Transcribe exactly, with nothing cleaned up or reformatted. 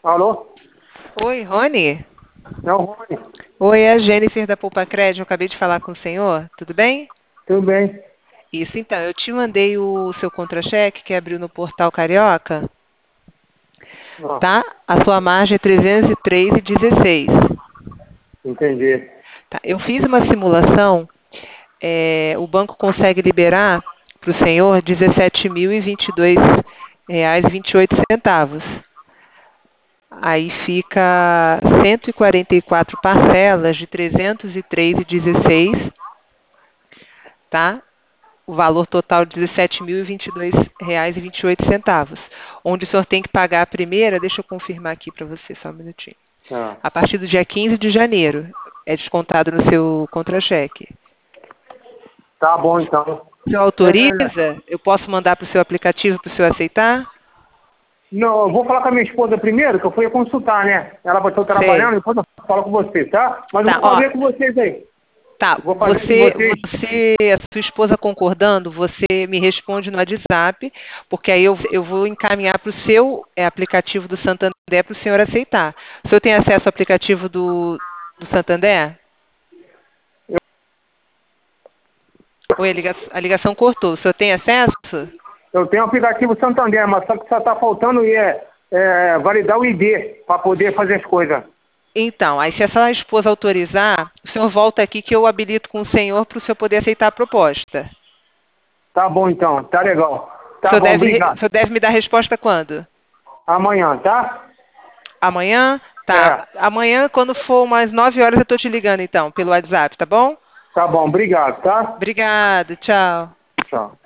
Alô? Oi, Rony? É o Rony. Oi, é a Jennifer da Poupa Crédito. Eu acabei de falar com o senhor. Tudo bem? Tudo bem? Isso, então. Eu te mandei o seu contra-cheque que abriu no Portal Carioca, Ah, tá? A sua margem é trezentos e três vírgula dezesseis. entendi. Tá? Eu fiz uma simulação. É, o banco consegue liberar para o senhor dezessete mil e vinte e dois reais e vinte e oito centavos. Aí fica cento e quarenta e quatro parcelas de trezentos e três vírgula dezesseis, tá? O valor total de dezessete mil e vinte e dois reais e vinte e oito centavos. Onde o senhor tem que pagar a primeira, deixa eu confirmar aqui para você, só um minutinho. Ah, A partir do dia quinze de janeiro, é descontado no seu contra-cheque. tá bom, então. O senhor É, autoriza? Eu posso mandar para o seu aplicativo para o senhor aceitar? não, eu vou falar com a minha esposa primeiro, que eu fui consultar, né? Ela vai estar trabalhando, Sei. depois eu falo com você, tá? Mas eu Tá, vou ó, fazer com vocês aí. tá. Eu vou fazer com Você, vocês. você, a sua esposa concordando, você me responde no WhatsApp, porque aí eu, eu vou encaminhar para o seu é, aplicativo do Santander para o senhor aceitar. O senhor tem acesso ao aplicativo do, do Santander? Oi, a ligação, a ligação cortou. O senhor tem acesso? Eu tenho o aplicativo Santander, mas só que só tá faltando é, é, validar o I D para poder fazer as coisas. Então, aí se a sua esposa autorizar, o senhor volta aqui que eu habilito com o senhor para o senhor poder aceitar a proposta. Tá bom, então. Tá legal. O Tá senhor bom, deve, re- o obrigado. senhor deve me dar a resposta quando? Amanhã, tá? Amanhã? É. Tá. Amanhã, quando for umas nove horas, eu tô te ligando, então, pelo WhatsApp, tá bom? Tá bom, obrigado, tá? Obrigada, tchau. Tchau.